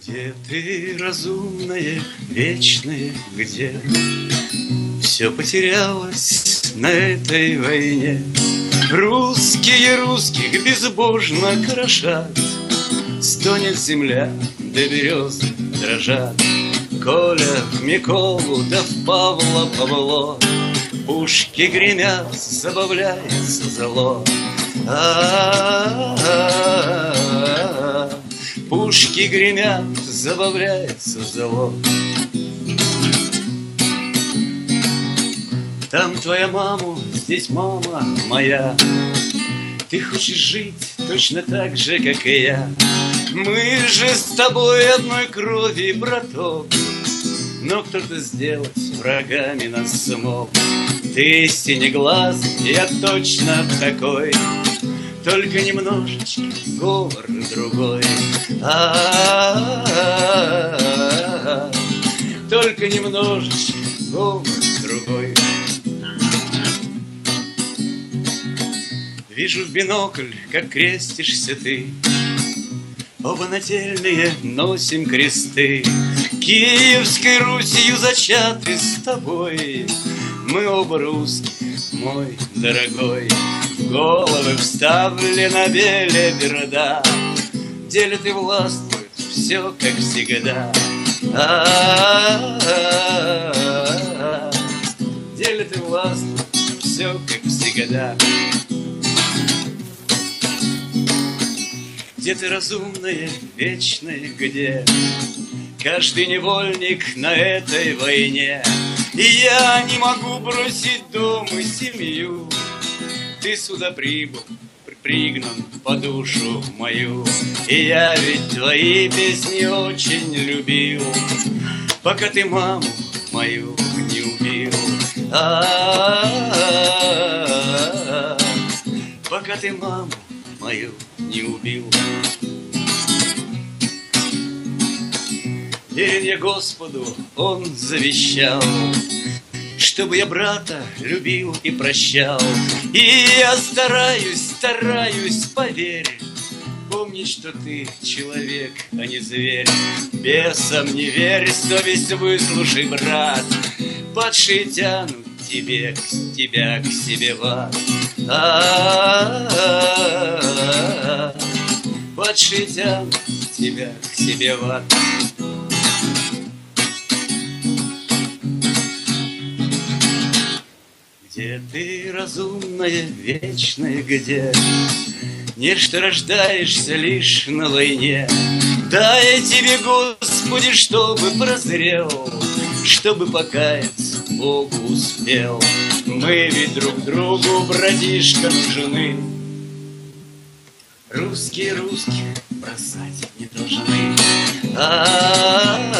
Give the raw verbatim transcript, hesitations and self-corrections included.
Где ты, разумное, вечное, где все потерялось на этой войне? Русские русских безбожно крошат, стонет земля, да березы дрожат. Коля в Миколу, да в Павла Павло, пушки гремят, забавляется зло. А-а-а-а-а. Пушки гремят, забавляется зло. Там твоя мама, здесь мама моя. Ты хочешь жить точно так же, как и я. Мы же с тобой одной крови, браток. Но кто-то сделать врагами нас смог. Ты синеглаз, я точно такой, только немножечко говор другой. А-а-а-а-а. Только немножечко говор другой. Вижу в бинокль, как крестишься ты. Оба нательные носим кресты. Киевской Русью зачаты с тобой. Мы оба русские, мой дорогой. В головы вставлена белиберда. Делят и властвуют все, как всегда. А-а-а-а-а. Делят и властвуют все, как всегда. Где ты, разумное, вечное, где каждый невольник на этой войне? И я не могу бросить дом и семью. Ты сюда прибыл, пригнан по душу мою. И я ведь твои песни очень любил, пока ты маму мою не убил. А-а-а-а-а. Пока ты маму мою не убил. Верен я Господу, Он завещал, чтобы я брата любил и прощал. И я стараюсь, стараюсь, поверь, помни, что ты человек, а не зверь. Бесам не верь, совесть выслушай, брат. Падшие тянут тебе, тебя к себе в ад. А-а-а-а-а. Падшие тянут тебя к себе в ад. Где ты, разумное, вечное, где нечто рождаешься лишь на войне? Дай тебе, Господи, чтобы прозрел, чтобы покаяться Богу успел. Мы ведь друг другу, братишка, нужны. Русские русских бросать не должны. А-а-а.